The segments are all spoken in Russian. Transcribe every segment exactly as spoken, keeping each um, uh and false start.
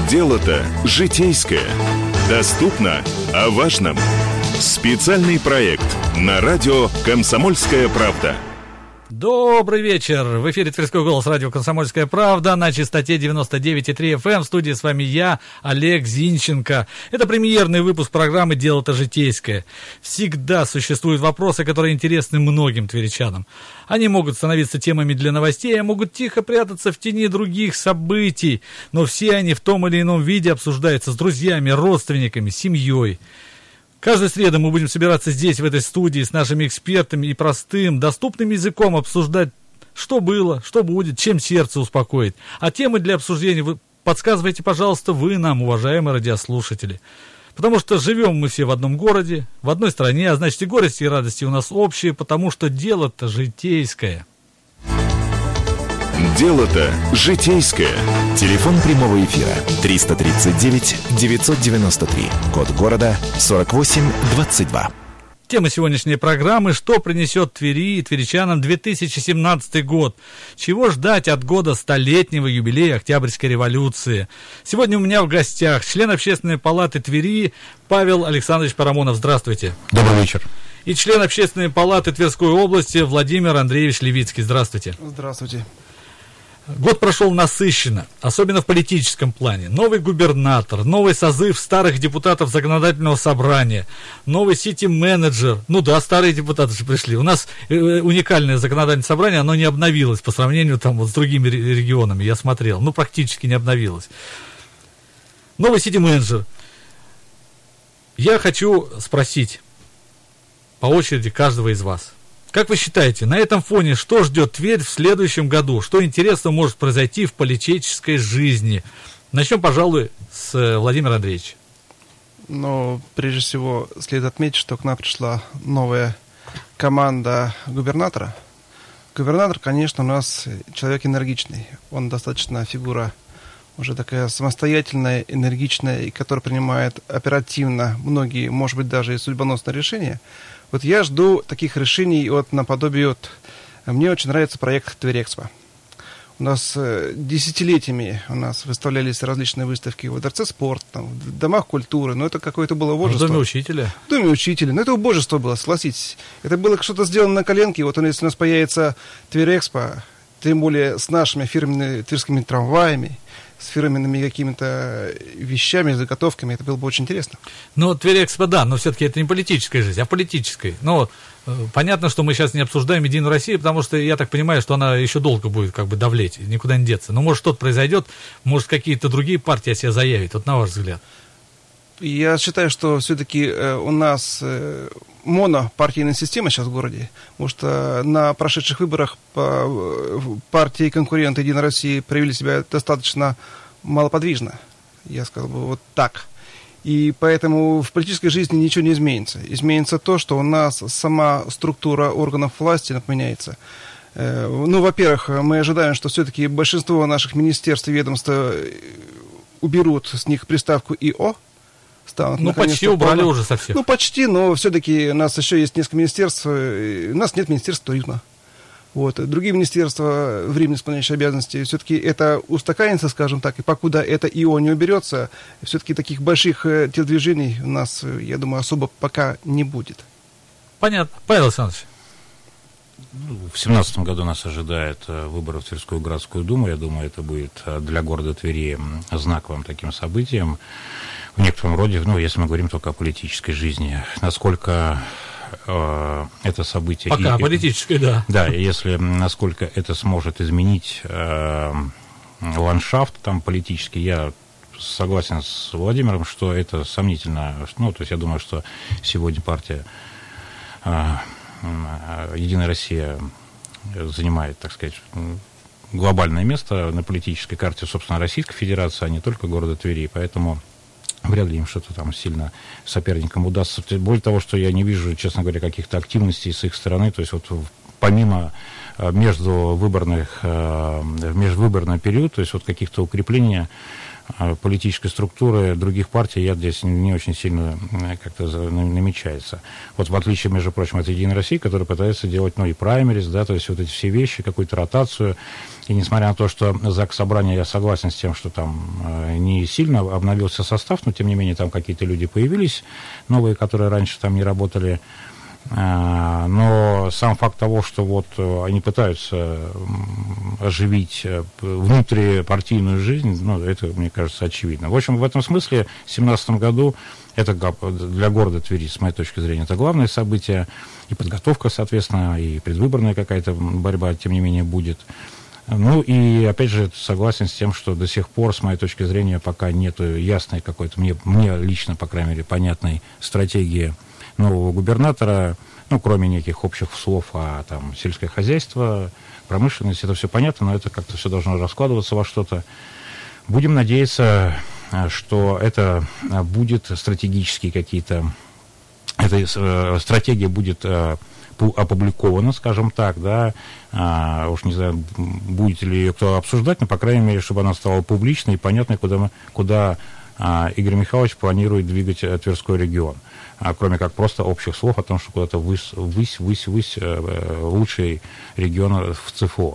Дело-то житейское. Доступно о важном. Специальный проект на радио «Комсомольская правда». Добрый вечер. В эфире Тверской голос, радио «Комсомольская правда» на частоте девяносто девять и три эф эм. В студии с вами я, Олег Зинченко. Это премьерный выпуск программы «Дело-то житейское». Всегда существуют вопросы, которые интересны многим тверичанам. Они могут становиться темами для новостей, а могут тихо прятаться в тени других событий. Но все они в том или ином виде обсуждаются с друзьями, родственниками, семьей. Каждую среду мы будем собираться здесь, в этой студии, с нашими экспертами и простым, доступным языком обсуждать, что было, что будет, чем сердце успокоит. А темы для обсуждения вы подсказывайте, пожалуйста, вы нам, уважаемые радиослушатели. Потому что живем мы все в одном городе, в одной стране, а значит и горести, и радости у нас общие, потому что дело-то житейское. Дело-то житейское. Телефон прямого эфира триста тридцать девять девятьсот девяносто три. Код города сорок восемь двадцать два. Тема сегодняшней программы: что принесет Твери и тверичанам две тысячи семнадцатый год? Чего ждать от года столетнего юбилея Октябрьской революции? Сегодня у меня в гостях член Общественной палаты Твери Павел Александрович Парамонов. Здравствуйте. Добрый вечер. И член Общественной палаты Тверской области Владимир Андреевич Левицкий. Здравствуйте. Здравствуйте. Год прошел насыщенно, особенно в политическом плане. Новый губернатор, новый созыв старых депутатов законодательного собрания, новый сити-менеджер. Ну да, старые депутаты же пришли. У нас э, уникальное законодательное собрание, оно не обновилось по сравнению там, вот, с другими регионами, я смотрел. Ну, практически не обновилось. Новый сити-менеджер. Я хочу спросить по очереди каждого из вас. Как вы считаете, на этом фоне что ждет Тверь в следующем году? Что интересно может произойти в политической жизни? Начнем, пожалуй, с Владимира Андреевича. Ну, прежде всего, следует отметить, что к нам пришла новая команда губернатора. Губернатор, конечно, у нас человек энергичный. Он достаточно фигура уже такая самостоятельная, энергичная, и которая принимает оперативно многие, может быть, даже и судьбоносные решения. Вот я жду таких решений от наподобие от... Мне очень нравится проект Тверэкспо. У нас э, десятилетиями у нас выставлялись различные выставки в Дворце спорта, там, в домах культуры, но это какое-то было убожество. В Доме учителя? В Доме учителя, но это убожество было, согласитесь. Это было что-то сделано на коленке, вот если у нас появится Тверэкспо, тем более с нашими фирменными тверскими трамваями, с фирменными какими-то вещами, заготовками, это было бы очень интересно. Ну, Тверэкспо, да, но все-таки это не политическая жизнь, а политическая. Но э, понятно, что мы сейчас не обсуждаем Единую Россию, потому что я так понимаю, что она еще долго будет как бы давлеть, никуда не деться. Но может что-то произойдет, может какие-то другие партии о себе заявят, вот на ваш взгляд. Я считаю, что все-таки э, у нас э, монопартийная система сейчас в городе, потому что на прошедших выборах по, э, партии конкуренты Единой России проявили себя достаточно малоподвижно, я сказал бы вот так. И поэтому в политической жизни ничего не изменится. Изменится то, что у нас сама структура органов власти поменяется. Э, ну, во-первых, мы ожидаем, что все-таки большинство наших министерств и ведомств уберут с них приставку ИО. Станут, ну, почти убрали полно. Уже совсем. Ну, почти, но все-таки у нас еще есть несколько министерств. У нас нет министерства туризма. Вот. Другие министерства, временно исполняющие обязанности, все-таки это устаканится, скажем так, и покуда это ИО не уберется, все-таки таких больших телодвижений у нас, я думаю, особо пока не будет. Понятно. Павел Александрович. В семнадцатом году нас ожидает выборы в Тверскую городскую думу. Я думаю, это будет для города Твери знаковым таким событием. В некотором роде, ну, если мы говорим только о политической жизни, насколько э, это событие... Пока и, политической, да. Да, если насколько это сможет изменить э, ландшафт там политический, я согласен с Владимиром, что это сомнительно. Ну, то есть я думаю, что сегодня партия э, Единая Россия занимает, так сказать, глобальное место на политической карте, собственно, Российской Федерации, а не только города Твери, поэтому... Вряд ли им что-то там сильно соперникам удастся. Более того, что я не вижу, честно говоря, каких-то активностей с их стороны. То есть вот помимо междувыборных, межвыборный период, то есть вот каких-то укреплений политической структуры других партий я здесь не очень сильно как-то намечается. Вот в отличие, между прочим, от «Единой России», которая пытается делать, ну, и праймерис, да, то есть вот эти все вещи, какую-то ротацию. И несмотря на то, что ЗАГС Собрания, я согласен с тем, что там не сильно обновился состав, но тем не менее там какие-то люди появились, новые, которые раньше там не работали. Но сам факт того, что вот они пытаются оживить внутрипартийную жизнь, ну, это, мне кажется, очевидно. В общем, в этом смысле в две тысячи семнадцатом году это для города Твери, с моей точки зрения, это главное событие, и подготовка, соответственно, и предвыборная какая-то борьба, тем не менее, будет. Ну, и, опять же, согласен с тем, что до сих пор, с моей точки зрения, пока нет ясной какой-то, мне, мне лично, по крайней мере, понятной стратегии нового губернатора, ну, кроме неких общих слов о там, сельское хозяйство, промышленность, это все понятно, но это как-то все должно раскладываться во что-то. Будем надеяться, что это будет стратегические какие-то, эта стратегия будет опубликована, скажем так, да, а, уж не знаю, будет ли ее кто обсуждать, но, по крайней мере, чтобы она стала публичной и понятной, куда, мы, куда а, Игорь Михайлович планирует двигать Тверской регион. А, кроме как просто общих слов о том, что куда-то высь, высь, высь, высь э, лучший регион в ЦФО.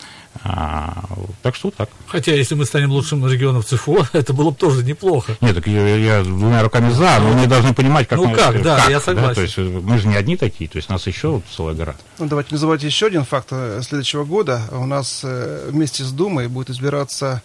А, так что так. Хотя, если мы станем лучшим регионом в ЦФО, это было бы тоже неплохо. Нет, так я, я двумя руками за, но мы должны понимать, как ну, мы... как, да, как, я согласен. Да, то есть мы же не одни такие, то есть нас еще целая гора. Ну, давайте называть еще один факт. Следующего года у нас вместе с Думой будет избираться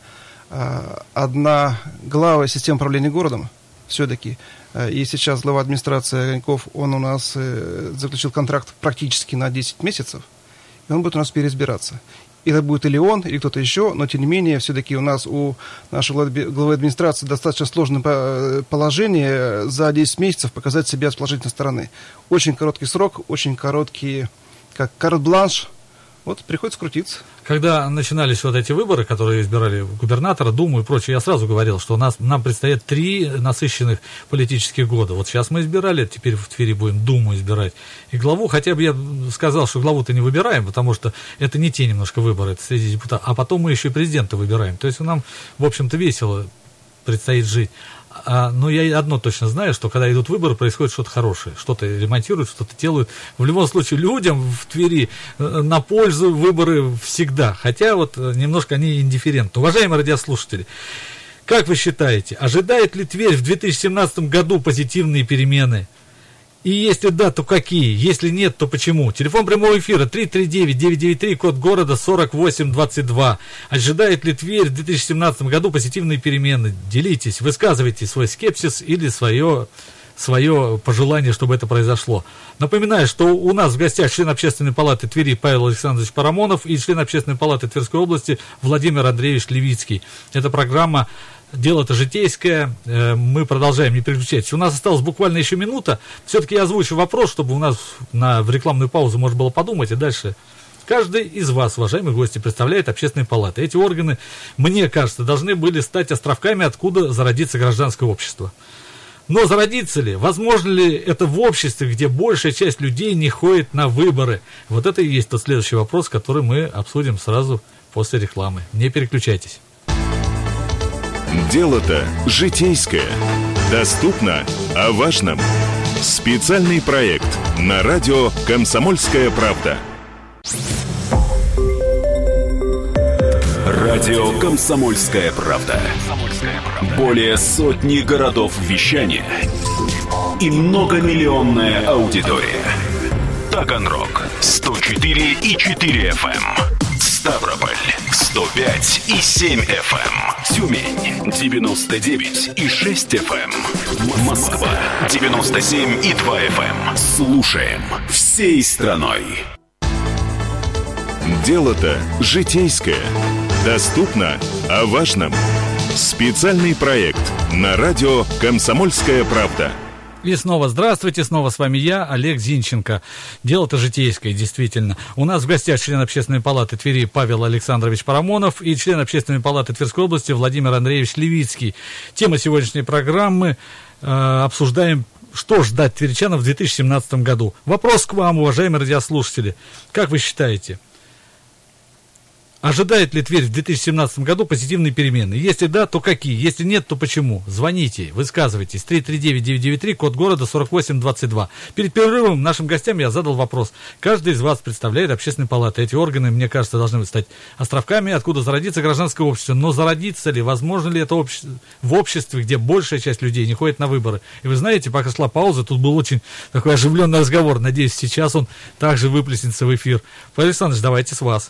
одна глава системы управления городом. Все-таки. И сейчас глава администрации Огоньков, он у нас заключил контракт практически на десять месяцев, и он будет у нас переизбираться. Это будет или он, или кто-то еще, но тем не менее, все-таки у нас у нашей главы администрации достаточно сложное положение за десять месяцев показать себя с положительной стороны. Очень короткий срок, очень короткий, как карт-бланш. Вот приходится крутиться. Когда начинались вот эти выборы, которые избирали губернатора, Думу и прочее, я сразу говорил, что у нас, нам предстоят три насыщенных политических года. Вот сейчас мы избирали, теперь в Твери будем Думу избирать. И главу, хотя бы я сказал, что главу-то не выбираем, потому что это не те немножко выборы, это среди депутатов. А потом мы еще и президента выбираем. То есть нам, в общем-то, весело предстоит жить. А, но я одно точно знаю, что когда идут выборы, происходит что-то хорошее. Что-то ремонтируют, что-то делают. В любом случае, людям в Твери на пользу выборы всегда. Хотя вот немножко они индифферентны. Уважаемые радиослушатели, как вы считаете, ожидает ли Тверь в две тысячи семнадцатом году позитивные перемены? И если да, то какие? Если нет, то почему? Телефон прямого эфира три три девять девять девять три, код города сорок восемь двадцать два. Ожидает ли Тверь в две тысячи семнадцатом году позитивные перемены? Делитесь, высказывайте свой скепсис или свое, свое пожелание, чтобы это произошло. Напоминаю, что у нас в гостях член Общественной палаты Твери Павел Александрович Парамонов и член Общественной палаты Тверской области Владимир Андреевич Левицкий. Это программа «Дело-то житейское». Мы продолжаем, не переключайтесь. У нас осталась буквально еще минута. Все-таки я озвучу вопрос, чтобы у нас на, в рекламную паузу можно было подумать. И дальше каждый из вас, уважаемые гости, представляет общественные палаты. Эти органы, мне кажется, должны были стать островками, откуда зародится гражданское общество. Но зародится ли? Возможно ли это в обществе, где большая часть людей не ходит на выборы? Вот это и есть тот следующий вопрос, который мы обсудим сразу после рекламы. Не переключайтесь. Дело-то житейское. Доступно о важном. Специальный проект на радио «Комсомольская правда». Радио «Комсомольская правда». Более сотни городов вещания и многомиллионная аудитория. Таганрог сто четыре и четыре эф эм. Ставрополь сто пять и семь эф эм. Тюмень девяносто девять и шесть эф эм. Москва девяносто семь и два эф эм. Слушаем всей страной. Дело-то житейское. Доступно о важном. Специальный проект на радио «Комсомольская правда». И снова здравствуйте, снова с вами я, Олег Зинченко. Дело-то житейское, действительно. У нас в гостях член Общественной палаты Твери Павел Александрович Парамонов и член Общественной палаты Тверской области Владимир Андреевич Левицкий. Тема сегодняшней программы э, обсуждаем, что ждать тверичанам в две тысячи семнадцатом году. Вопрос к вам, уважаемые радиослушатели. Как вы считаете, Ожидает ли Тверь в две тысячи семнадцатом году позитивные перемены? Если да, то какие? Если нет, то почему? Звоните, высказывайтесь. три три девять девять девять три, код города сорок восемь двадцать два. Перед перерывом нашим гостям я задал вопрос. Каждый из вас представляет общественные палаты. Эти органы, мне кажется, должны стать островками, откуда зародится гражданское общество. Но зародится ли, возможно ли это обще... в обществе, где большая часть людей не ходит на выборы? И вы знаете, пока шла пауза, тут был очень такой оживленный разговор. Надеюсь, сейчас он также выплеснется в эфир. Павел Александрович, давайте с вас.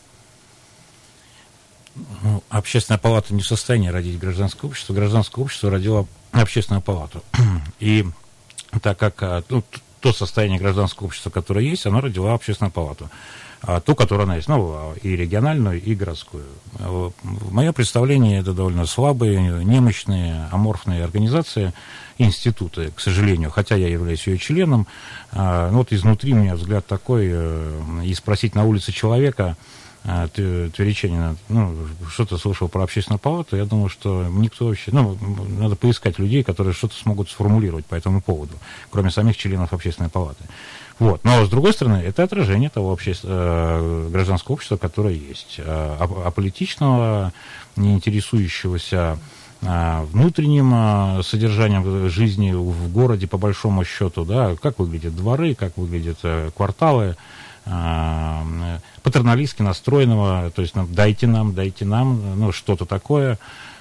Ну, общественная палата не в состоянии родить гражданское общество. Гражданское общество родило общественную палату. И так как ну, то состояние гражданского общества, которое есть, оно родило общественную палату. А ту, которая она есть, ну, и региональную, и городскую. В моем представлении это довольно слабые, немощные, аморфные организации, институты, к сожалению, хотя я являюсь ее членом. Ну, вот изнутри у меня взгляд такой, и спросить на улице человека, тверичанина, ну, что-то слышал про общественную палату, я думаю, что никто вообще, ну, надо поискать людей, которые что-то смогут сформулировать по этому поводу, кроме самих членов общественной палаты. Вот. Но, с другой стороны, это отражение того обще... гражданского общества, которое есть, аполитичного, не интересующегося внутренним содержанием жизни в городе, по большому счету, да, как выглядят дворы, как выглядят кварталы, патерналистски настроенного, то есть дайте нам, дайте нам, ну, что-то такое.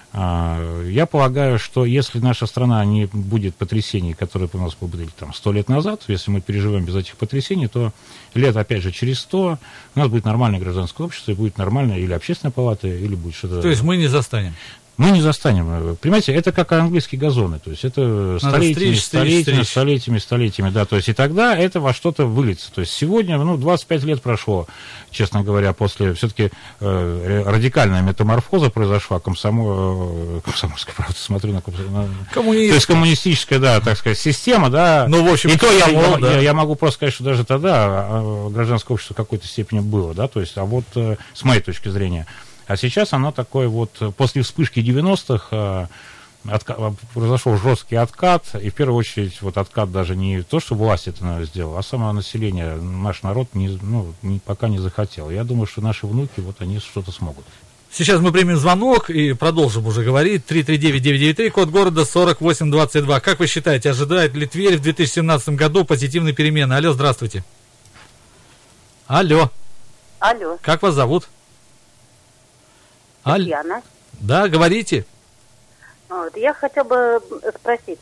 Я полагаю, что если наша страна не будет потрясений, которые у нас были там сто лет назад, если мы переживем без этих потрясений, то лет, опять же, через сто у нас будет нормальное гражданское общество, и будет нормальная или общественная палата, или будет что-то... То есть мы не застанем? Мы не застанем. Понимаете, это как английские газоны. То есть это столетиями, стричь, столетиями, стричь. столетиями, столетиями, да. То есть и тогда это во что-то выльется. То есть сегодня, ну, двадцать пять лет прошло, честно говоря, после все-таки э, радикальная метаморфоза произошла, комсомол, комсомольская, правда, смотрю на комсомол. Коммунист. То есть коммунистическая, да, так сказать, система, да. Ну, в общем, и то я, я, да. я, я могу просто сказать, что даже тогда гражданское общество в какой-то степени было, да, то есть, а вот э, с моей точки зрения. А сейчас оно такое вот, после вспышки девяностых э, отка- произошел жесткий откат, и в первую очередь вот откат даже не то, что власть это, наверное, сделала, а само население, наш народ не, ну, не, пока не захотел. Я думаю, что наши внуки, вот они что-то смогут. Сейчас мы примем звонок и продолжим уже говорить. три три девять девять девять три, код города сорок восемь двадцать два. Как вы считаете, ожидает ли Тверь в две тысячи семнадцатом году позитивные перемены? Алло, здравствуйте. Алло. Алло. Как вас зовут? Татьяна. Да, говорите. Вот, я хотела бы спросить,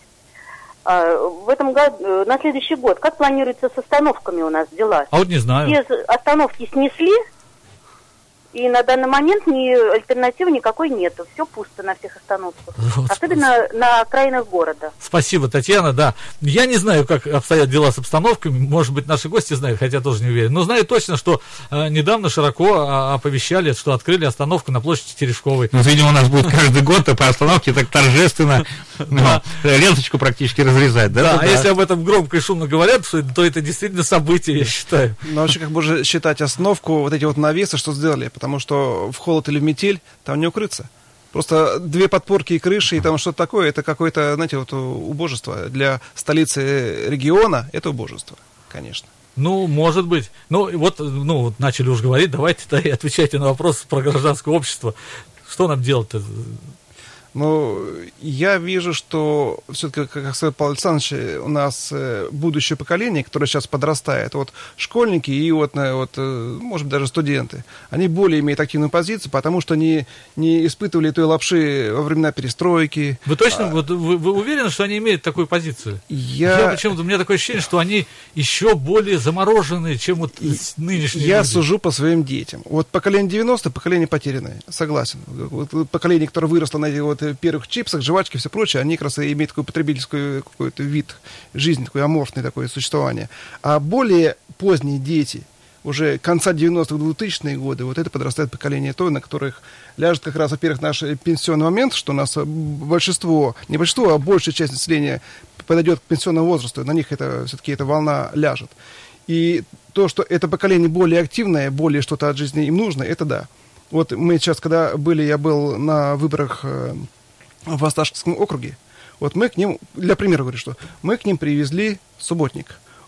в этом году, на следующий год, как планируется с остановками у нас дела? А вот не знаю. Все остановки снесли, и на данный момент ни альтернативы никакой нету. Все пусто на всех остановках. Вот, особенно спасибо. На окраинах города. Спасибо, Татьяна, да. Я не знаю, как обстоят дела с обстановками. Может быть, наши гости знают, хотя тоже не уверен. Но знаю точно, что э, недавно широко а, оповещали, что открыли остановку на площади Терешковой. Ну, видимо, у нас будет каждый год по остановке так торжественно ленточку практически разрезать. Да, а если об этом громко и шумно говорят, то это действительно событие, я считаю. Ну, вообще, как бы уже считать остановку, вот эти вот навесы, что сделали, потому что в холод или в метель там не укрыться. Просто две подпорки и крыши, и там что-то такое, это какое-то, знаете, вот убожество. Для столицы региона это убожество, конечно. Ну, может быть. Ну, вот, ну, вот начали уже говорить, давайте-то и отвечайте на вопрос про гражданское общество. Что нам делать-то? Ну, я вижу, что все-таки, как сказал Павел Александрович, у нас будущее поколение, которое сейчас подрастает, вот школьники и вот, вот, может быть, даже студенты, они более имеют активную позицию, потому что они не испытывали той лапши во времена перестройки. Вы точно, а... вот, вы, вы уверены, что они имеют такую позицию? Я... я почему-то, у меня такое ощущение, что они еще более замороженные, чем вот нынешние Я люди. сужу по своим детям. Вот поколение девяностых, поколение потерянное, согласен. Вот, поколение, которое выросло на эти вот первых чипсах, жвачки, все прочее, они как раз и имеют такой потребительский какой-то вид жизни, такой аморфный такое существование. А более поздние дети, уже конца девяностых, двухтысячные годы, вот это подрастает поколение то, на которых ляжет как раз, во-первых, наш пенсионный момент, что у нас большинство, не большинство, а большая часть населения подойдет к пенсионному возрасту, на них это все-таки эта волна ляжет. И то, что это поколение более активное, более что-то от жизни им нужно, это да. Вот мы сейчас, когда были, я был на выборах в Осташковском округе, вот мы к ним, для примера говорю, что мы к ним привезли субботник.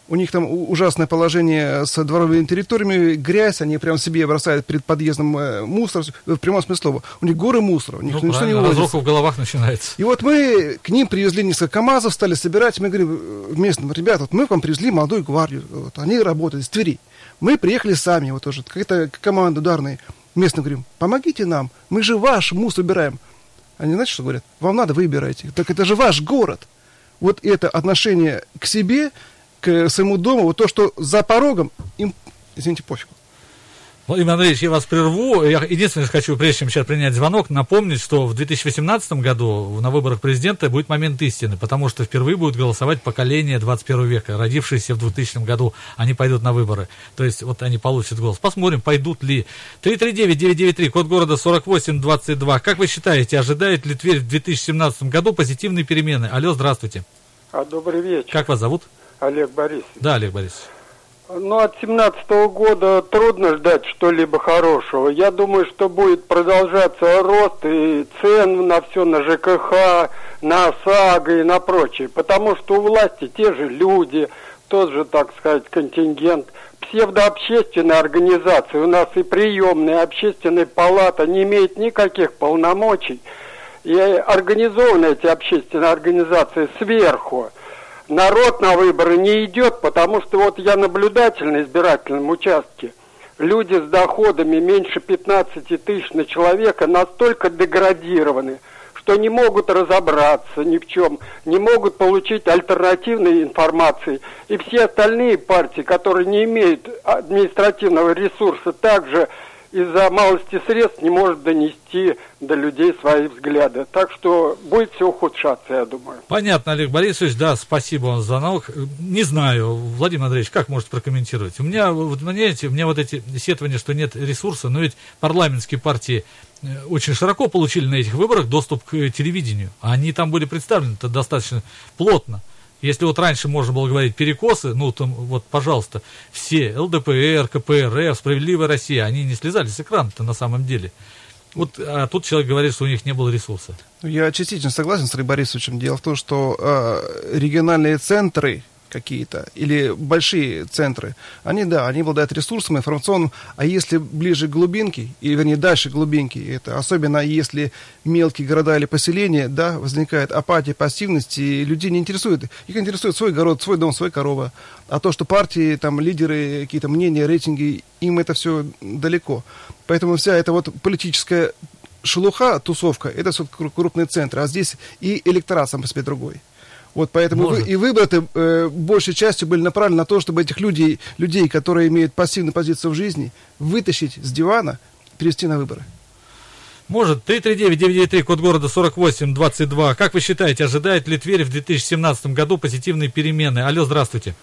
У них там ужасное положение с дворовыми территориями, грязь, они прям себе бросают перед подъездом мусор, в прямом смысле слова. У них горы мусора, у них ну, ничто не вывозится. Разруха в головах начинается. И вот мы к ним привезли несколько КАМАЗов, стали собирать, мы говорим местным: ребята, вот мы к вам привезли молодую гвардию, вот, они работают из Твери. Мы приехали сами, вот тоже, какая-то команда ударная. Местным говорим: помогите нам, мы же ваш мусор убираем. Они, знаете, что говорят? Вам надо, вы убираете. Так это же ваш город. Вот это отношение к себе, к своему дому, вот то, что за порогом, им, извините, пофигу. Владимир Андреевич, я вас прерву. Я единственное хочу, прежде чем сейчас принять звонок, напомнить, что в две тысячи восемнадцатом году на выборах президента будет момент истины, потому что впервые будет голосовать поколение двадцать первого века, родившиеся в двухтысячном году, они пойдут на выборы. То есть вот они получат голос. Посмотрим, пойдут ли. три три девять девять девять три, код города сорок восемь двадцать два. Как вы считаете, ожидает ли Тверь в две тысячи семнадцатом году позитивные перемены? Алло, здравствуйте. А, добрый вечер. Как вас зовут? Олег Борисович. Да, Олег Борисович. Ну, от семнадцатого года трудно ждать что-либо хорошего. Я думаю, что будет продолжаться рост и цен на все, на ЖКХ, на ОСАГО и на прочее. Потому что у власти те же люди, тот же, так сказать, контингент. Псевдообщественные организации, у нас и приемная, общественная палата не имеет никаких полномочий. И организованы эти общественные организации сверху. Народ на выборы не идет, потому что вот я наблюдатель на избирательном участке. Люди с доходами меньше пятнадцати тысяч на человека настолько деградированы, что не могут разобраться ни в чем, не могут получить альтернативной информации. И все остальные партии, которые не имеют административного ресурса, также из-за малости средств не может донести до людей свои взгляды. Так что будет все ухудшаться, я думаю. Понятно, Олег Борисович, да, спасибо вам за звонок. Не знаю, Владимир Андреевич, как можете прокомментировать? У меня, вот, понимаете, у меня вот эти сетования, что нет ресурса, но ведь парламентские партии очень широко получили на этих выборах доступ к телевидению. Они там были представлены-то достаточно плотно. Если вот раньше можно было говорить перекосы, ну, там, вот, пожалуйста, все, ЛДПР, КПРФ, Справедливая Россия, они не слезали с экрана-то на самом деле. Вот, а тут человек говорит, что у них не было ресурса. Я частично согласен с Олегом Борисовичем. Дело в том, что э, региональные центры какие-то, или большие центры, они, да, они обладают ресурсом информационным, а если ближе к глубинке, или, вернее, дальше глубинки, это особенно если мелкие города или поселения, да, возникает апатия, пассивность, и людей не интересует. Их интересует свой город, свой дом, своя корова. А то, что партии, там, лидеры, какие-то мнения, рейтинги, им это все далеко. Поэтому вся эта вот политическая шелуха, тусовка, это все крупные центры, а здесь и электорат сам по себе другой. Вот поэтому вы, и выборы э, большей частью были направлены на то, чтобы этих людей, людей, которые имеют пассивную позицию в жизни, вытащить с дивана, перевести на выборы. Может, три три девять девять девять три, код города сорок восемь двадцать два. Как вы считаете, ожидает ли Тверь в две тысячи семнадцатом году позитивные перемены? Алло, здравствуйте.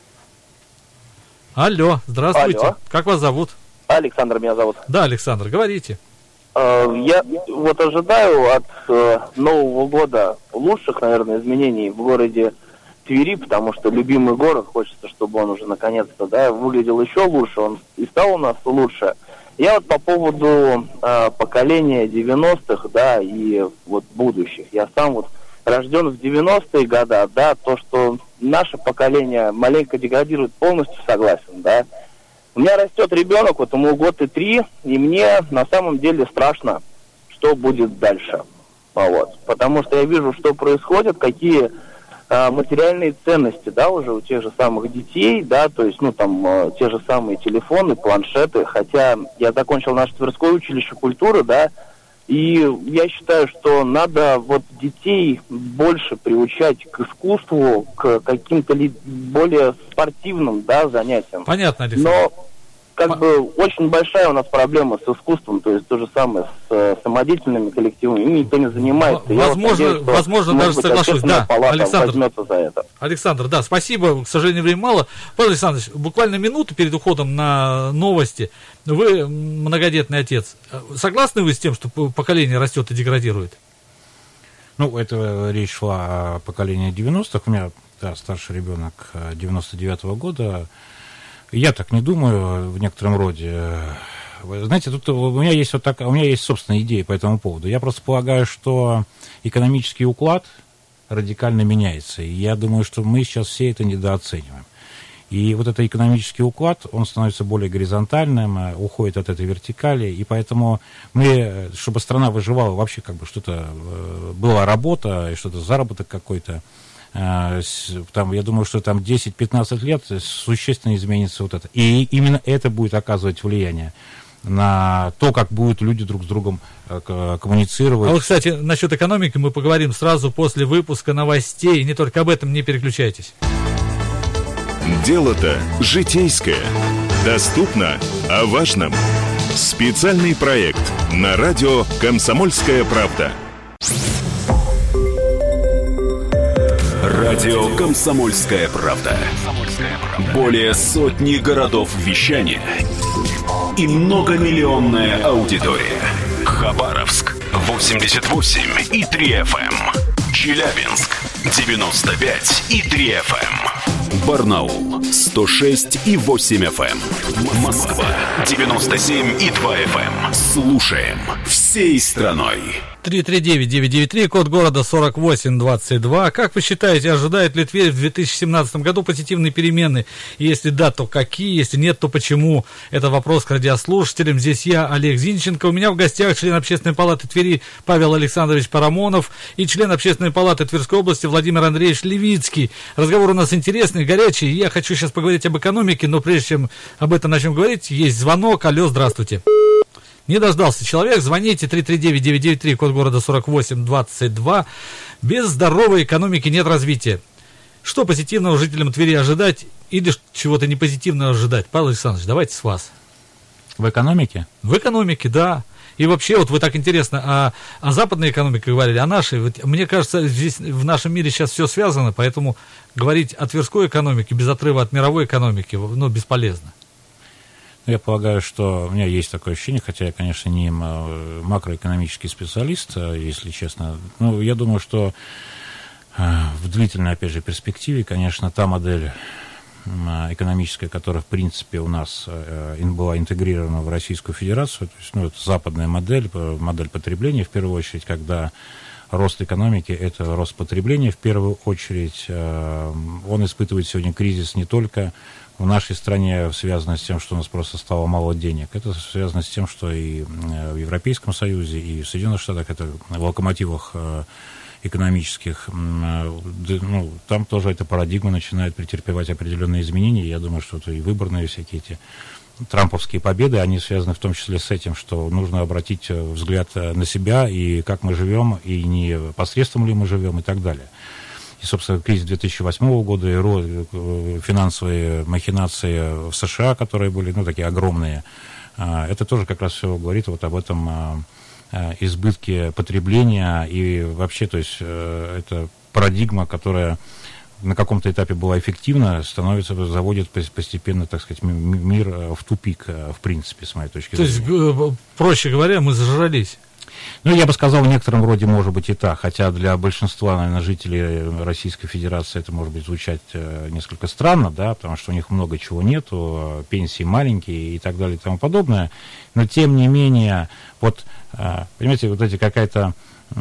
Алло, здравствуйте. Алло. Как вас зовут? Александр меня зовут. Да, Александр, говорите. Я вот ожидаю от э, Нового года лучших, наверное, изменений в городе Твери, потому что любимый город, хочется, чтобы он уже наконец-то, да, выглядел еще лучше, он и стал у нас лучше. Я вот по поводу э, поколения девяностых, да, и вот будущих. Я сам вот рожден в девяностые годы, да, то, что наше поколение маленько деградирует, полностью согласен, да. У меня растет ребенок, вот ему год и три, и мне на самом деле страшно, что будет дальше. Вот. Потому что я вижу, что происходит, какие а, материальные ценности, да, уже у тех же самых детей, да, то есть, ну, там, а, те же самые телефоны, планшеты, хотя я закончил наше Тверское училище культуры, да, и я считаю, что надо вот детей больше приучать к искусству, к каким-то ли более спортивным, да, занятиям. Понятно, Александр. Но как бы очень большая у нас проблема с искусством, то есть то же самое с э, самодеятельными коллективами, им никто не занимается. Возможно, вот надеюсь, возможно даже быть, соглашусь. Да, Александр, за это. Александр, да, спасибо, к сожалению, времени мало. Павел Александрович, буквально минуту перед уходом на новости. Вы многодетный отец. Согласны вы с тем, что поколение растет и деградирует? Ну, это речь шла о поколении девяностых. У меня, да, старший ребенок девяносто девятого года. Я так не думаю в некотором роде. Вы знаете, тут у меня есть вот такая, у меня есть собственная идея по этому поводу. Я просто полагаю, что экономический уклад радикально меняется. И я думаю, что мы сейчас все это недооцениваем. И вот этот экономический уклад, он становится более горизонтальным, уходит от этой вертикали, и поэтому мы, чтобы страна выживала, вообще как бы что-то, была работа, что-то заработок какой-то, там, я думаю, что там десять-пятнадцать лет существенно изменится вот это. И именно это будет оказывать влияние на то, как будут люди друг с другом коммуницировать. А вот, кстати, насчет экономики мы поговорим сразу после выпуска новостей. Не только об этом, не переключайтесь. Дело-то житейское. Доступно о важном. Специальный проект на радио «Комсомольская правда». Радио «Комсомольская правда». Более сотни городов вещания и многомиллионная аудитория. Хабаровск восемьдесят восемь и три эф эм. Челябинск девяносто пять и три эф эм. Барнаул сто шесть и восемь эф эм. Москва девяносто семь и два эф эм. Слушаем всей страной. три три девять девять девять три, код города сорок восемь двадцать два. Как вы считаете, ожидает ли Тверь в две тысячи семнадцатом году позитивные перемены? Если да, то какие? Если нет, то почему? Это вопрос к радиослушателям. Здесь я, Олег Зинченко. У меня в гостях член Общественной палаты Твери Павел Александрович Парамонов и член Общественной палаты Тверской области Владимир Андреевич Левицкий. Разговор у нас интересный, горячий. Я хочу сейчас поговорить об экономике, но прежде чем об этом начнем говорить, есть звонок. Алло, здравствуйте. Не дождался человек, звоните три три девять девять девять три, код города сорок восемь двадцать два. Без здоровой экономики нет развития. Что позитивного жителям Твери ожидать или чего-то непозитивного ожидать? Павел Александрович, давайте с вас. В экономике? В экономике, да. И вообще, вот вы так интересно о, о западной экономике говорили, о нашей. Вот, мне кажется, здесь в нашем мире сейчас все связано, поэтому говорить о тверской экономике без отрыва от мировой экономики, ну, бесполезно. Я полагаю, что у меня есть такое ощущение, хотя я, конечно, не макроэкономический специалист, если честно. Но я думаю, что в длительной, опять же, перспективе, конечно, та модель экономическая, которая, в принципе, у нас была интегрирована в Российскую Федерацию, то есть, ну, это западная модель, модель потребления, в первую очередь, когда рост экономики – это рост потребления, в первую очередь. Он испытывает сегодня кризис не только в нашей стране, связано с тем, что у нас просто стало мало денег. Это связано с тем, что и в Европейском Союзе, и в Соединенных Штатах, это в локомотивах экономических, ну, там тоже эта парадигма начинает претерпевать определенные изменения. Я думаю, что это и выборные всякие эти трамповские победы, они связаны в том числе с этим, что нужно обратить взгляд на себя и как мы живем, и не посредством ли мы живем, и так далее. И, собственно, кризис две тысячи восьмого года, и финансовые махинации в США, которые были, ну, такие огромные, это тоже как раз все говорит вот об этом избытке потребления, и вообще, то есть, это парадигма, которая на каком-то этапе была эффективна, становится, заводит постепенно, так сказать, мир в тупик, в принципе, с моей точки зрения. То есть, проще говоря, мы зажрались. Ну, я бы сказал, в некотором роде, может быть, и так, хотя для большинства, наверное, жителей Российской Федерации это может быть звучать несколько странно, да, потому что у них много чего нету, пенсии маленькие и так далее и тому подобное, но, тем не менее, вот, понимаете, вот эти какая-то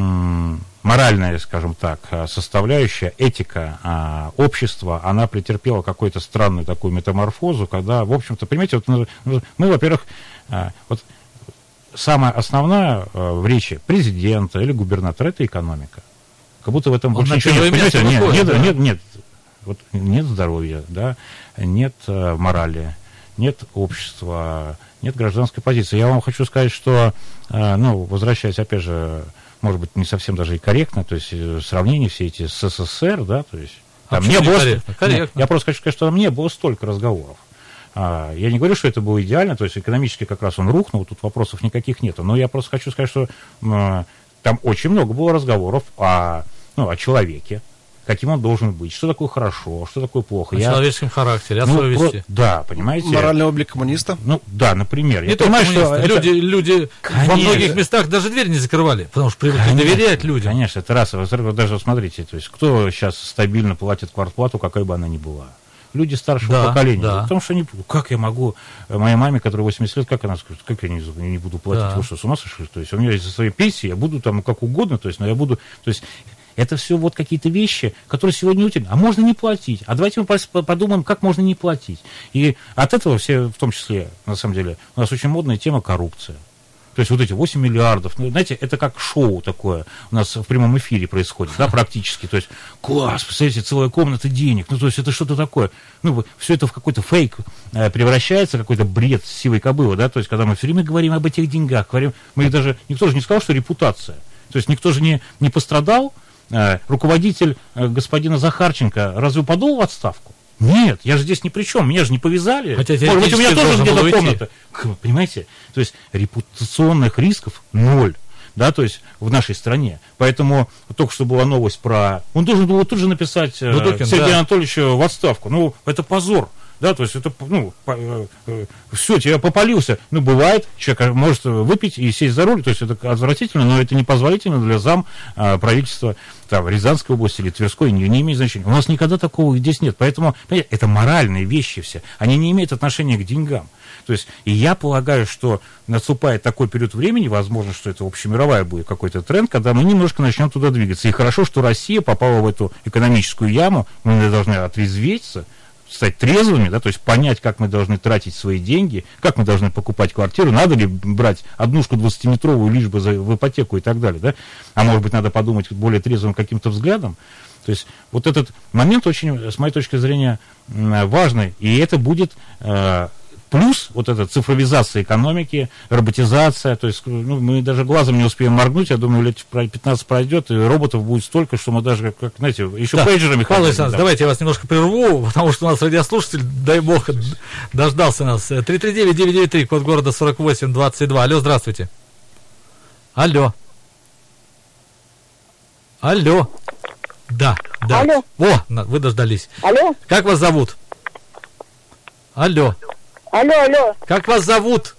моральная, скажем так, составляющая, этика общества, она претерпела какую-то странную такую метаморфозу, когда, в общем-то, понимаете, вот мы, во-первых, вот, самое основное в речи президента или губернатора – это экономика. Как будто в этом больше ничего нет. Понимаете, нет, выходит, нет, да? нет, нет, вот нет здоровья, да, нет морали, нет общества, нет гражданской позиции. Я вам хочу сказать, что, ну, возвращаясь, опять же, может быть, не совсем даже и корректно, то есть сравнение все эти с СССР, да, то есть там не было, корректно, корректно. Я просто хочу сказать, что там не было столько разговоров. А, я не говорю, что это было идеально, то есть экономически как раз он рухнул, тут вопросов никаких нету, но я просто хочу сказать, что э, там очень много было разговоров о, ну, о человеке, каким он должен быть, что такое хорошо, что такое плохо. О я, человеческом характере, о ну, совести. Про, да, понимаете. Моральный облик коммуниста. Ну, да, например. Не я понимаю, что люди, это... люди во многих местах даже дверь не закрывали, потому что привыкли конечно, доверять людям. Конечно, это раз. Даже смотрите, то есть кто сейчас стабильно платит квартплату, какой бы она ни была. Люди старшего да, поколения. Да. Потому что они, как я могу, моей маме, которой восемьдесят лет, как она скажет, как я не, не буду платить, да. Вы что, с ума сошли? То есть у меня из-за своей пенсии я буду там как угодно, то есть, но я буду, то есть Это все вот какие-то вещи, которые сегодня утеряны. А можно не платить. А давайте мы подумаем, как можно не платить. И от этого все, в том числе, на самом деле, у нас очень модная тема коррупция. То есть вот эти восемь миллиардов, ну, знаете, это как шоу такое у нас в прямом эфире происходит, да, практически. То есть класс, представляете, целая комната денег, ну, то есть это что-то такое. Ну, все это в какой-то фейк э, превращается, какой-то бред сивой кобылы, да, то есть когда мы все время говорим об этих деньгах, говорим, мы даже, никто же не сказал, что репутация. То есть никто же не, не пострадал, э, руководитель э, господина Захарченко разве подал в отставку? Нет, я же здесь ни при чем, меня же не повязали. Хотя может быть, у меня тоже где-то комната. Уйти. Понимаете? То есть репутационных рисков ноль, да, то есть в нашей стране. Поэтому только что была новость про... Он должен был тут же написать Дудукин, Сергею да. Анатольевичу в отставку. Ну, это позор. Да, то есть это, ну, все, тебя попалился. Ну, бывает, человек может выпить и сесть за руль, то есть это отвратительно, но это непозволительно для зам а, правительства там, Рязанской области или Тверской, не, не имеет значения. У нас никогда такого здесь нет, поэтому, понимаете, это моральные вещи все, они не имеют отношения к деньгам. То есть, и я полагаю, что наступает такой период времени, возможно, что это общемировая будет какой-то тренд, когда мы немножко начнем туда двигаться. И хорошо, что Россия попала в эту экономическую яму, мы должны отрезветься, стать трезвыми, да, то есть понять, как мы должны тратить свои деньги, как мы должны покупать квартиру, надо ли брать однушку двадцатиметровую лишь бы за, в ипотеку и так далее, да, а может быть, надо подумать более трезвым каким-то взглядом. То есть вот этот момент очень, с моей точки зрения, важный, и это будет э, плюс вот эта цифровизация экономики, роботизация, то есть ну, мы даже глазом не успеем моргнуть, я думаю, лет пятнадцать пройдет, и роботов будет столько, что мы даже, как, знаете, еще да. пейджерами... Павел Александрович, давайте я вас немножко прерву, потому что у нас радиослушатель, дай бог, дождался нас. три три девять девять девять три, код города сорок восемь двадцать два. Алло, здравствуйте. Алло. Алло. Да, да. Алло. О, вы дождались. Алло. Как вас зовут? Алло. Алло, алло. Как вас зовут?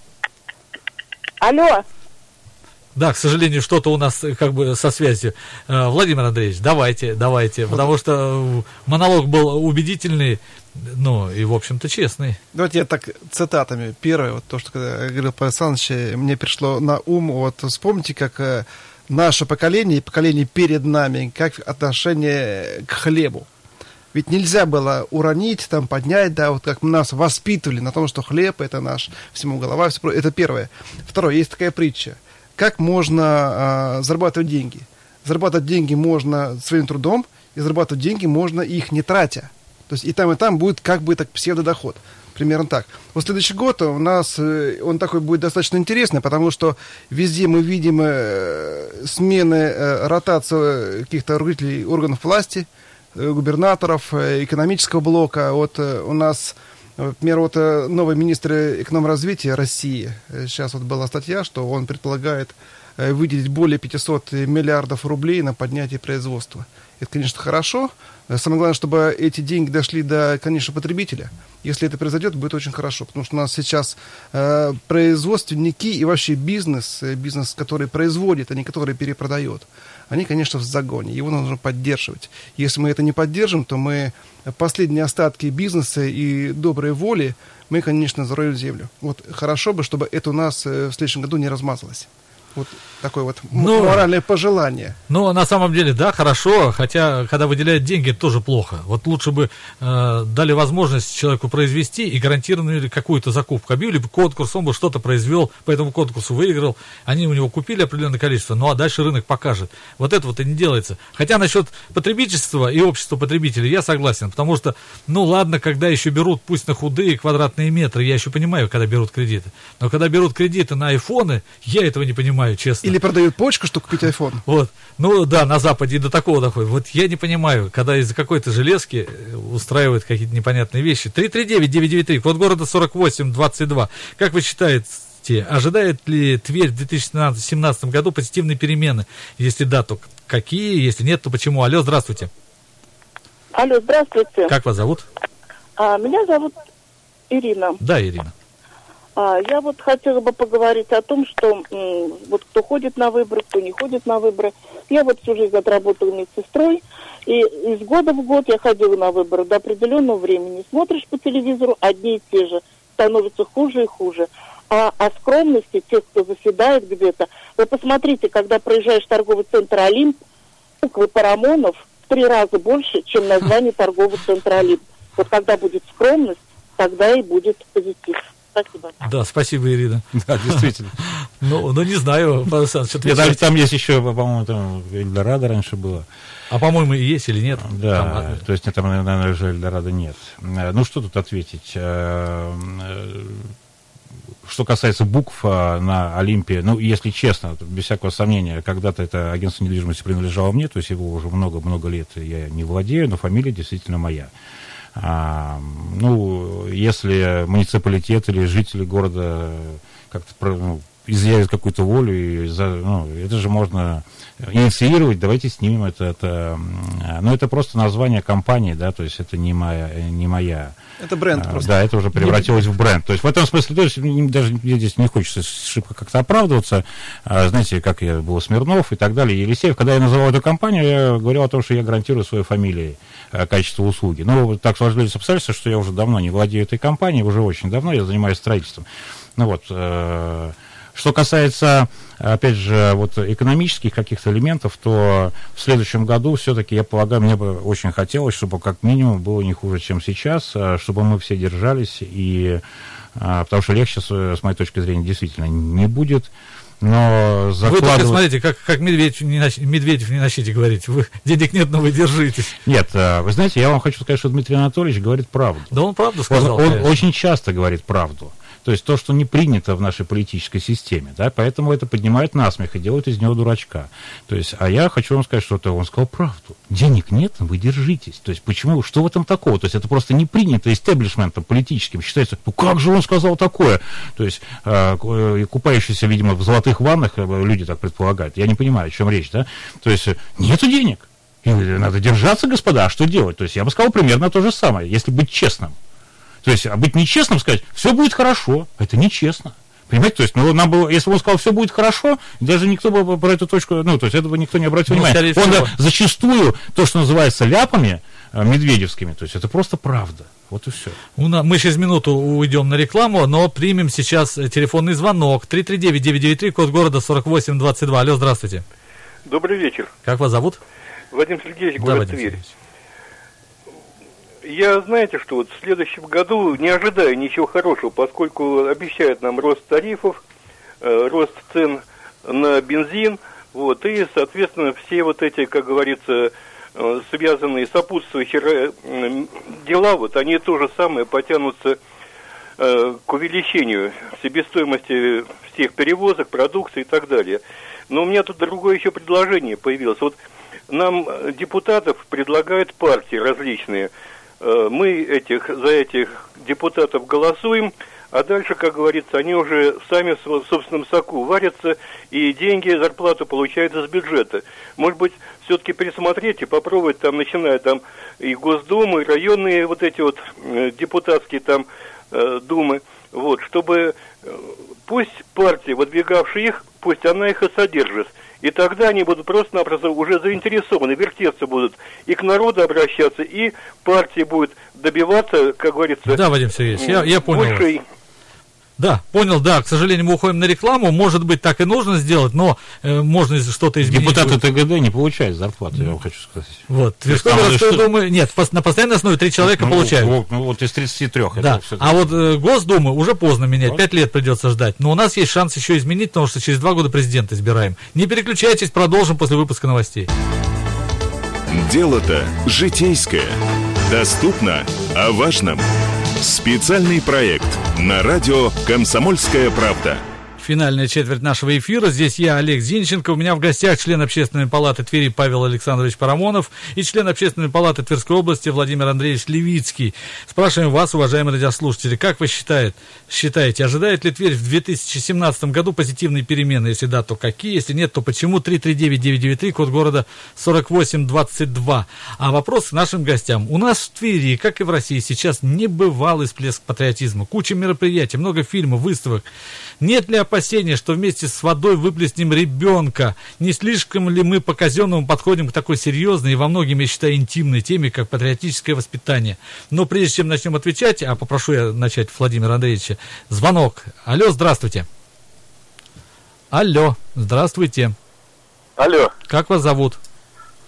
Алло. Да, к сожалению, что-то у нас как бы со связью. Владимир Андреевич, давайте, давайте, вот. Потому что монолог был убедительный, ну и, в общем-то, честный. Давайте я так цитатами. Первое, вот то, что когда я говорил Павел Александрович, мне пришло на ум, вот вспомните, как наше поколение и поколение перед нами, как отношение к хлебу. Ведь нельзя было уронить, там, поднять, да, вот как нас воспитывали на том, что хлеб – это наш, всему голова, все, это первое. Второе, есть такая притча. Как можно а, зарабатывать деньги? Зарабатывать деньги можно своим трудом, и зарабатывать деньги можно их не тратя. То есть и там, и там будет как бы так псевдодоход. Примерно так. Вот следующий год у нас, он такой будет достаточно интересный, потому что везде мы видим э, смены, э, ротацию каких-то руководителей органов власти, губернаторов, экономического блока. Вот у нас, например, вот новый министр экономразвития России, сейчас вот была статья, что он предполагает выделить более пятьсот миллиардов рублей на поднятие производства. Это, конечно, хорошо. Самое главное, чтобы эти деньги дошли до конечного потребителя. Если это произойдет, будет очень хорошо, потому что у нас сейчас э, производственники и вообще бизнес, бизнес, который производит, а не который перепродает, они, конечно, в загоне, его нужно поддерживать. Если мы это не поддержим, то мы последние остатки бизнеса и доброй воли, мы, конечно, зароем землю. Вот хорошо бы, чтобы это у нас в следующем году не размазалось. Вот такое вот ну, моральное пожелание. Ну, на самом деле, да, хорошо, хотя, когда выделяют деньги, это тоже плохо. Вот лучше бы э, дали возможность человеку произвести и гарантированную какую-то закупку. Объявили бы конкурс, он бы что-то произвел, по этому конкурсу выиграл, они у него купили определенное количество, ну, а дальше рынок покажет. Вот это вот и не делается. Хотя насчет потребительства и общества потребителей я согласен, потому что, ну, ладно, когда еще берут, пусть на худые квадратные метры, я еще понимаю, когда берут кредиты, но когда берут кредиты на айфоны, я этого не понимаю, честно. Или продают почку, чтобы купить айфон. Вот. Ну да, на Западе и до такого доходит. Вот я не понимаю, когда из-за какой-то железки устраивают какие-то непонятные вещи. три три девять девять девять три, код города сорок восемь двадцать два. Как вы считаете, ожидает ли Тверь в две тысячи семнадцатом году позитивные перемены? Если да, то какие? Если нет, то почему? Алло, здравствуйте. Алло, здравствуйте. Как вас зовут? А, меня зовут Ирина. Да, Ирина. Я вот хотела бы поговорить о том, что м, вот кто ходит на выборы, кто не ходит на выборы. Я вот всю жизнь отработала медсестрой, и из года в год я ходила на выборы до определенного времени. Смотришь по телевизору, одни и те же, становятся хуже и хуже. А о скромности тех, кто заседает где-то, вы посмотрите, когда проезжаешь в торговый центр «Олимп», буквы Парамонов в три раза больше, чем название торгового центра «Олимп». Вот когда будет скромность, тогда и будет позитив. Спасибо. Да, спасибо, Ирина. Да, действительно. Ну, ну не знаю, Павел Александрович. Там, там есть еще, по-моему, там Эльдорадо раньше было. А, по-моему, и есть или нет? Да, там, то есть там, наверное, уже Эльдорадо нет. Ну, что тут ответить? Что касается букв на Олимпе, ну, если честно, без всякого сомнения, когда-то это агентство недвижимости принадлежало мне, то есть его уже много-много лет я не владею, но фамилия действительно моя. А, ну, если муниципалитет или жители города как-то ну, изъявят какую-то волю, и за, ну, это же можно инициировать, давайте снимем это, это. Но это просто название компании, да, то есть это не моя, не моя. Это бренд а, просто. Да, это уже превратилось в бренд. То есть в этом смысле, то есть даже мне здесь не хочется шибко как-то оправдываться. А, знаете, как я был Смирнов и так далее, Елисеев. Когда я называл эту компанию, я говорил о том, что я гарантирую своей фамилией а, качество услуги. Но так сложились обстоятельства, что я уже давно не владею этой компанией, уже очень давно я занимаюсь строительством. Ну вот. Э- Что касается, опять же, вот экономических каких-то элементов, то в следующем году все-таки, я полагаю, мне бы очень хотелось, чтобы как минимум было не хуже, чем сейчас, чтобы мы все держались, и, потому что легче, с моей точки зрения, действительно не будет. Но закладывать... Вы только смотрите, как, как Медведев, не на, Медведев не начните говорить. Вы, денег нет, но вы держитесь. Нет, вы знаете, я вам хочу сказать, что Дмитрий Анатольевич говорит правду. Да он правду сказал. Он, он очень часто говорит правду. То есть то, что не принято в нашей политической системе, да, поэтому это поднимает насмех и делает из него дурачка. То есть, а я хочу вам сказать, что -то он сказал правду. Денег нет, вы держитесь. То есть, почему, что в этом такого? То есть, это просто не принято истеблишментом политическим. Считается, ну как же он сказал такое? То есть, э, купающиеся, видимо, в золотых ваннах люди так предполагают. Я не понимаю, о чем речь, да? То есть, нету денег. И надо держаться, господа, а что делать? То есть, я бы сказал примерно то же самое, если быть честным. То есть, а быть нечестным, сказать, все будет хорошо, это нечестно. Понимаете, то есть, ну, нам было, если бы он сказал, все будет хорошо, даже никто бы про эту точку, ну, то есть, этого никто не обратил ну, внимания. Он да, зачастую, то, что называется ляпами э, медведевскими, то есть, это просто правда. Вот и все. Мы через минуту уйдем на рекламу, но примем сейчас телефонный звонок. три три девять девять девять три, код города сорок восемь двадцать два. Алло, здравствуйте. Добрый вечер. Как вас зовут? Вадим Сергеевич, город да, Тверь. Я, знаете, что вот в следующем году не ожидаю ничего хорошего, поскольку обещают нам рост тарифов, э, рост цен на бензин, вот, и, соответственно, все вот эти, как говорится, э, связанные сопутствующие э, дела, вот, они то же самое потянутся э, к увеличению себестоимости всех перевозок, продукции и так далее. Но у меня тут другое еще предложение появилось. Вот нам, депутатов, предлагают партии различные. Мы этих, за этих депутатов голосуем, а дальше, как говорится, они уже сами в собственном соку варятся, и деньги, зарплату получают из бюджета. Может быть, все-таки пересмотреть и попробовать там, начиная там и Госдумы, и районные вот эти вот э, депутатские там э, думы, вот, чтобы э, пусть партии, выдвигавшие их, пусть она их и содержит. И тогда они будут просто-напросто уже заинтересованы, вертеться будут, и к народу обращаться, и партия будет добиваться, как говорится... Да, Вадим Сергеевич, я, я понял. Большей... Да, понял, да, к сожалению, мы уходим на рекламу, может быть, так и нужно сделать, но э, можно что-то изменить. Депутаты ТГД не получают зарплату, я вам хочу сказать. Вот, Тверской городской думы, нет, на постоянной основе три человека ну, получают. Вот, ну вот из тридцати трёх. Да, а вот э, Госдумы уже поздно менять, пять лет придется ждать, но у нас есть шанс еще изменить, потому что через два года президента избираем. Не переключайтесь, продолжим после выпуска новостей. Дело-то житейское. Доступно о важном. Специальный проект на радио «Комсомольская правда». Финальная четверть нашего эфира. Здесь я, Олег Зинченко. У меня в гостях член Общественной палаты Твери Павел Александрович Парамонов и член Общественной палаты Тверской области Владимир Андреевич Левицкий. Спрашиваем вас, уважаемые радиослушатели, как вы считаете, считаете, ожидает ли Тверь в две тысячи семнадцатом году позитивные перемены? Если да, то какие? Если нет, то почему? три три девять девять девять три, код города сорок восемь двадцать два. А вопрос к нашим гостям. У нас в Твери, как и в России, сейчас небывалый всплеск патриотизма. Куча мероприятий, много фильмов, выставок. Нет ли опасения, что вместе с водой выплеснем ребенка? Не слишком ли мы по-казенному подходим к такой серьезной и во многим, я считаю, интимной теме, как патриотическое воспитание? Но прежде чем начнем отвечать, а попрошу я начать Владимира Андреевича, звонок. Алло, здравствуйте. Алло, здравствуйте. Алло. Как вас зовут?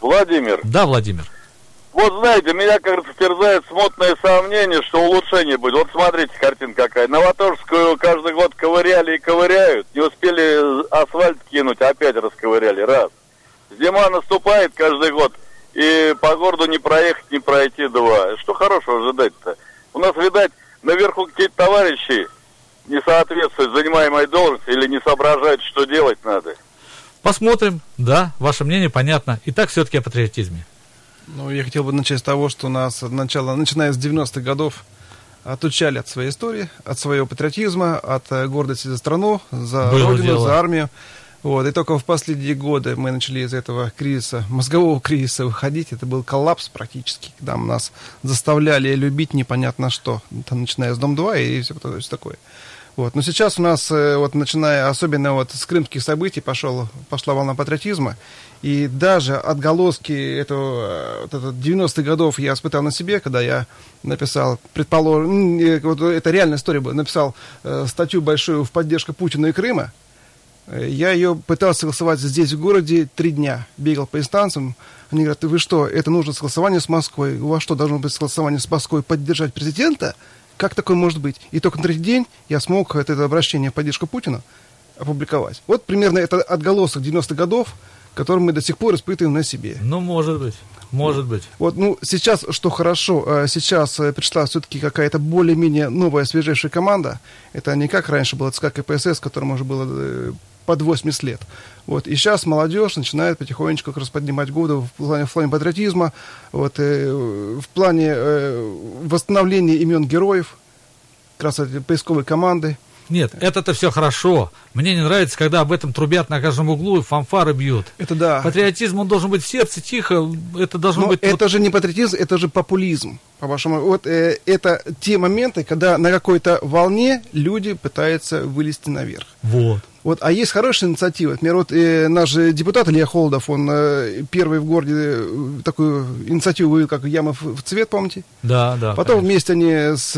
Владимир. Да, Владимир. Вот знаете, меня, кажется, терзает смутное сомнение, что улучшение будет. Вот смотрите, картинка какая. Новоторжскую каждый год ковыряли и ковыряют. Не успели асфальт кинуть, опять расковыряли. Раз. Зима наступает каждый год, и по городу не проехать, не пройти. Два. Что хорошего ожидать-то? У нас, видать, наверху какие-то товарищи не соответствуют занимаемой должности или не соображают, что делать надо. Посмотрим. Да, ваше мнение понятно. Итак, все-таки о патриотизме. Ну, я хотел бы начать с того, что нас начало, начиная с девяностых годов отучали от своей истории, от своего патриотизма, от гордости за страну, за Было родину, дело. за армию. Вот. И только в последние годы мы начали из этого кризиса, мозгового кризиса выходить. Это был коллапс практически, когда нас заставляли любить непонятно что, там, начиная с Дом-два и все, все такое. Вот. Но сейчас у нас, вот, начиная особенно вот с крымских событий, пошел, пошла волна патриотизма. И даже отголоски этого, вот, это девяностых годов я испытал на себе, когда я написал, предположим, вот, это реальная история была, написал э, статью большую в поддержку Путина и Крыма. Я ее пытался согласовать здесь, в городе, три дня. Бегал по инстанциям. Они говорят: вы что, это нужно согласование с Москвой? У вас что, должно быть согласование с Москвой поддержать президента? Как такое может быть? И только на третий день я смог это, это обращение в поддержку Путина опубликовать. Вот примерно это отголосок девяностых годов, который мы до сих пор испытываем на себе. Ну, может быть, может быть. Вот, ну, сейчас, что хорошо, сейчас пришла все-таки какая-то более-менее новая, свежайшая команда. Это не как раньше было ЦСКА КПСС, которому уже было под восемьдесят лет. Вот, и сейчас молодежь начинает потихонечку как раз поднимать голову в плане, в плане патриотизма, вот, э, в плане э, восстановления имен героев, как раз эти поисковые команды. Нет, это-то все хорошо. Мне не нравится, когда об этом трубят на каждом углу и фанфары бьют. Это да. Патриотизм, он должен быть в сердце, тихо. Это должно Но быть... это вот... же не патриотизм, это же популизм, по-вашему. Вот э, это те моменты, когда на какой-то волне люди пытаются вылезти наверх. Вот. Вот, а есть хорошая инициатива. Например, вот э, наш депутат Илья Холодов, он э, первый в городе э, такую инициативу вывел, как «Яма в, в цвет», помните? Да, да. Потом конечно. вместе они с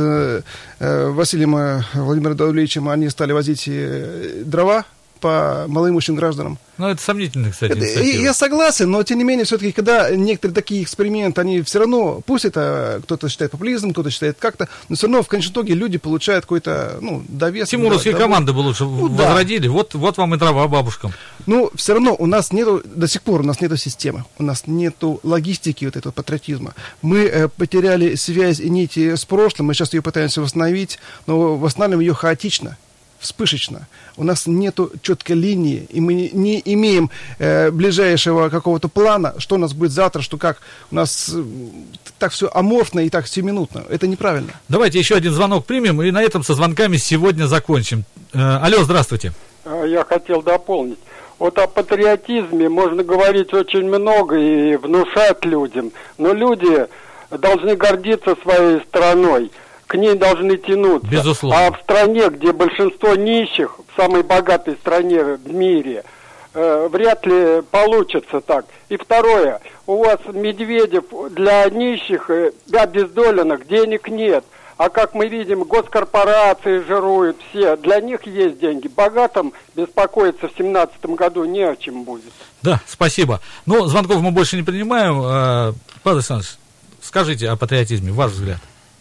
э, Василием э, Владимиром Давлевичем они стали возить э, дрова по малоимущим гражданам. Ну, это сомнительно, кстати, Это, инициатива. я согласен, но тем не менее, все-таки, когда некоторые такие эксперименты, они все равно, пусть это кто-то считает популизмом, кто-то считает как-то, но все равно в конечном итоге люди получают какой-то, ну, довес. Тимуровские да, команды бы лучше ну, возродили. Да. Вот, вот вам и дрова бабушкам. Ну, все равно у нас нету, до сих пор у нас нету системы, у нас нету логистики вот этого патриотизма. Мы э, потеряли связь и нити с прошлым, мы сейчас ее пытаемся восстановить, но восстанавливаем ее хаотично, вспышечно. У нас нету четкой линии, и мы не, не имеем э, ближайшего какого-то плана, что у нас будет завтра, что как. У нас э, так все аморфно и так сиюминутно. Это неправильно. Давайте еще один звонок примем, и на этом со звонками сегодня закончим. Э, алло, здравствуйте. Я хотел дополнить. Вот о патриотизме можно говорить очень много и внушать людям, но люди должны гордиться своей страной. К ней должны тянуться. Безусловно. А в стране, где большинство нищих, в самой богатой стране в мире, э, вряд ли получится так. И второе, у вас, Медведев, для нищих, э, обездоленных денег нет. А как мы видим, госкорпорации жируют все, для них есть деньги. Богатым беспокоиться в семнадцатом году не о чем будет. Да, спасибо. Ну, звонков мы больше не принимаем. Э, Павел Александрович, скажите о патриотизме, ваш взгляд.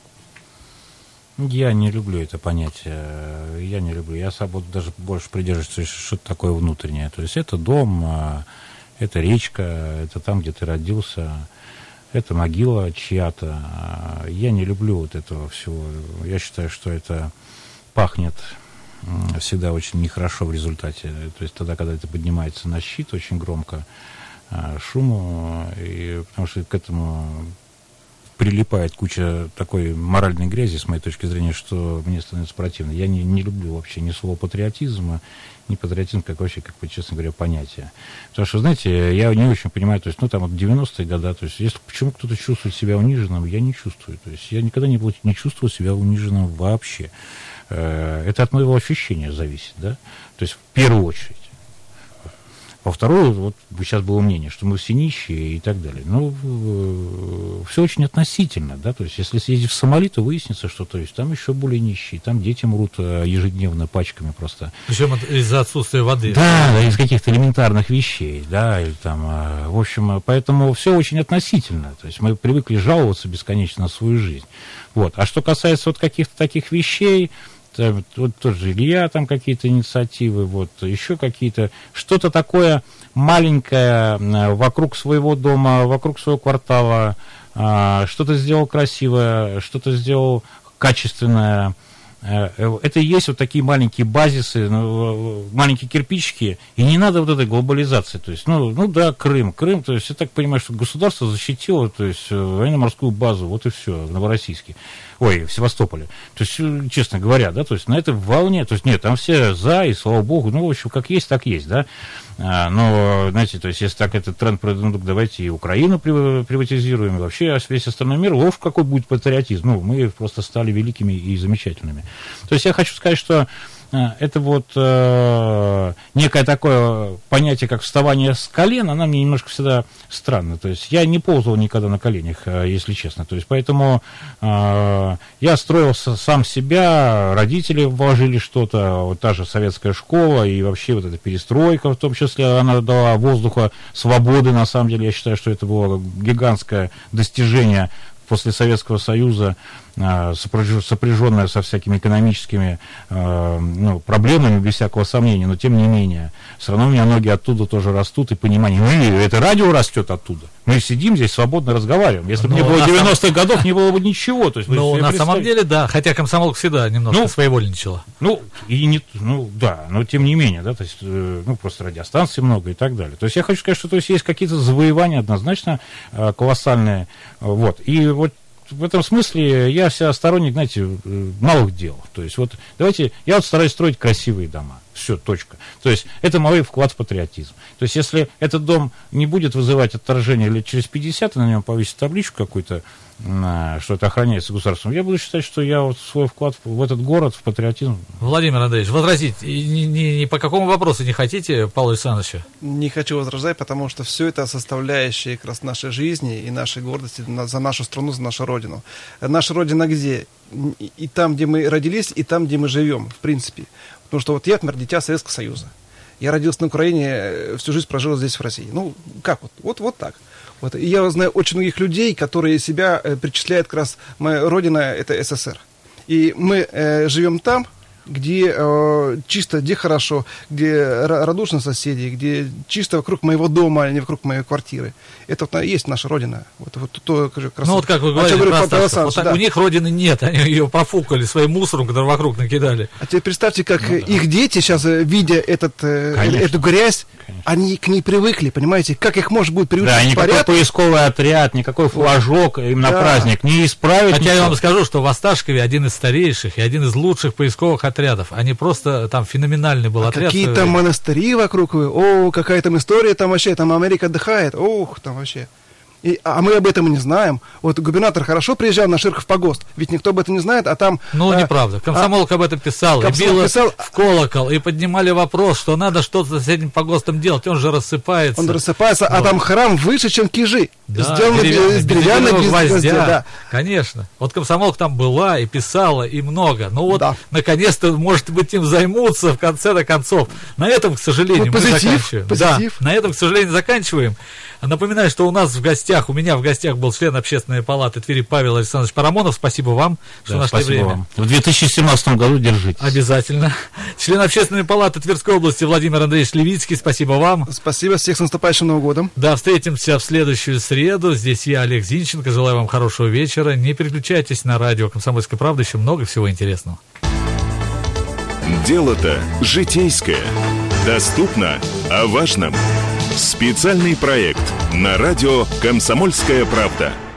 Я не люблю это понятие, я не люблю. Я сам буду даже больше придерживаться, что-то такое внутреннее. То есть это дом, это речка, это там, где ты родился, это могила чья-то. Я не люблю вот этого всего. Я считаю, что это пахнет всегда очень нехорошо в результате. То есть тогда, когда это поднимается на щит очень громко, шуму, и, потому что к этому прилипает куча такой моральной грязи, с моей точки зрения, что мне становится противно. Я не, не люблю вообще ни слова патриотизма, ни патриотизм, как вообще, как бы, честно говоря, понятие. Потому что, знаете, я не очень понимаю, то есть, ну, там, вот девяностые годы, то есть, если почему кто-то чувствует себя униженным, я не чувствую. То есть, я никогда не, был, не чувствовал себя униженным вообще. Это от моего ощущения зависит, да, то есть, в первую очередь. А второе, вот сейчас было мнение, что мы все нищие и так далее. Ну, все очень относительно, да, то есть если съездить в Сомали, то выяснится, что то есть там еще более нищие, там дети мрут ежедневно пачками просто. Причем из-за отсутствия воды. Да, из каких-то элементарных вещей, да, или там, в общем, поэтому все очень относительно, то есть мы привыкли жаловаться бесконечно на свою жизнь. Вот. А что касается вот каких-то таких вещей, там, вот тоже Илья, там какие-то инициативы, вот еще какие-то, что-то такое маленькое вокруг своего дома, вокруг своего квартала, что-то сделал красивое, что-то сделал качественное. Это и есть вот такие маленькие базисы, маленькие кирпичики, и не надо вот этой глобализации. То есть, ну, ну да, Крым, Крым, то есть я так понимаю, что государство защитило, то есть военно-морскую базу, вот и все, в Новороссийске. Ой, в Севастополе. То есть, честно говоря, да, то есть на этой волне, то есть нет, там все за, и слава богу, ну, в общем, как есть, так есть, да. А, но, знаете, то есть, если так этот тренд пройдет, ну, давайте и Украину приватизируем, и вообще весь остальной мир, уж какой будет патриотизм. Ну, мы просто стали великими и замечательными. То есть, я хочу сказать, что это вот э, некое такое понятие, как вставание с колен, оно мне немножко всегда странно. То есть я не ползал никогда на коленях, если честно. То есть поэтому э, я строился сам себя, родители вложили что-то, вот та же советская школа и вообще вот эта перестройка, в том числе, она дала воздуха свободы. На самом деле я считаю, что это было гигантское достижение после Советского Союза, сопряженная со всякими экономическими ну, проблемами, без всякого сомнения, но тем не менее, все равно у меня ноги оттуда тоже растут, и понимание, ну, это радио растет оттуда. Мы сидим здесь, свободно разговариваем. Если бы не было девяностых сам... годов, не было бы ничего. То есть, ну, на самом деле, да, хотя комсомолка всегда немножко ну, своевольничала. Ну, и не, ну, да, но тем не менее, да, то есть, ну, просто радиостанций много и так далее. То есть, я хочу сказать, что то есть, есть какие-то завоевания однозначно колоссальные, вот, и вот в этом смысле я себя сторонник, знаете, малых дел. То есть, вот, давайте, я вот стараюсь строить красивые дома. Все, точка. То есть, это мой вклад в патриотизм. То есть, если этот дом не будет вызывать отторжение лет через пятьдесят, и на нем повесить табличку какую-то, что это охраняется государством, я буду считать, что я вот свой вклад в этот город, в патриотизм. Владимир Андреевич, возразить ни, ни, ни по какому вопросу не хотите, Павла Александровича? Не хочу возражать, потому что все это составляющие как раз нашей жизни и нашей гордости за нашу страну, за нашу родину. Наша родина где? И там, где мы родились, и там, где мы живем, в принципе. Потому что вот я, например, дитя Советского Союза. Я родился на Украине, всю жизнь прожил здесь, в России. Ну, как вот? Вот, вот так. Вот. И я знаю очень многих людей, которые себя э, причисляют как раз, моя родина – это СССР. И мы э, живем там, где э, чисто, где хорошо, где радушно соседи, где чисто вокруг моего дома, а не вокруг моей квартиры. Это вот есть наша родина. Вот, вот, то, как раз, ну вот как вы говорили, говорю, про вот так, да. У них родины нет, они ее профукали своим мусором, который вокруг накидали. А теперь представьте, как ну, их да. дети сейчас, видя этот, эту грязь, Конечно. Они к ней привыкли, понимаете, как их может быть приучить да, к порядку. Никакой поисковый отряд, никакой флажок им на да. праздник не исправить. Хотя ничего. Я вам скажу, что в Осташкове один из старейших и один из лучших поисковых отрядов. Они просто, там феноменальный был а отряд. Какие там монастыри вокруг, о, какая там история, там вообще, там Америка отдыхает, ох, там вообще. И, а мы об этом и не знаем. Вот губернатор хорошо приезжал на Ширхов погост, ведь никто об этом не знает, а там... Ну, а, неправда. Комсомолка а, об этом писал, и била писал, в колокол, и поднимали вопрос, что надо что-то с этим погостом делать, он же рассыпается. Он рассыпается, вот. А там храм выше, чем Кижи. Да, сделан из деревянной гвоздя. Да. Конечно. Вот комсомолка там была и писала, и много. Ну вот, да. наконец-то, может быть, им займутся в конце-то концов. На этом, к сожалению, вот, мы позитив, заканчиваем. Позитив. Да, на этом, к сожалению, заканчиваем. Напоминаю, что у нас в гостях, у меня в гостях был член Общественной палаты Твери Павел Александрович Парамонов. Спасибо вам, что да, нашли время. Вам. В две тысячи семнадцатом году держитесь. Обязательно. Член Общественной палаты Тверской области Владимир Андреевич Левицкий. Спасибо вам. Спасибо. Всех с наступающим Новым годом. Да, встретимся в следующую среду. Здесь я, Олег Зинченко. Желаю вам хорошего вечера. Не переключайтесь на радио «Комсомольская правда». Еще много всего интересного. Дело-то житейское. Доступно о важном. Специальный проект на радио «Комсомольская правда».